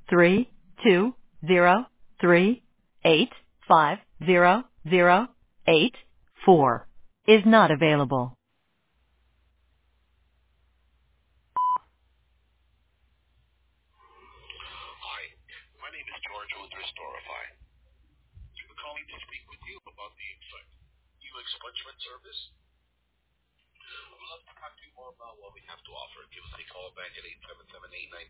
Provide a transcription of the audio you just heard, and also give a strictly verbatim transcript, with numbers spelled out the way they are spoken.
three two zero three eight five zero zero eight four is not available. Hi, my name is George with Restorify. I'm calling to speak with you about the new expungement service. I would love to talk to you more about what we have to offer. Give us a call back at eight seven seven, eight nine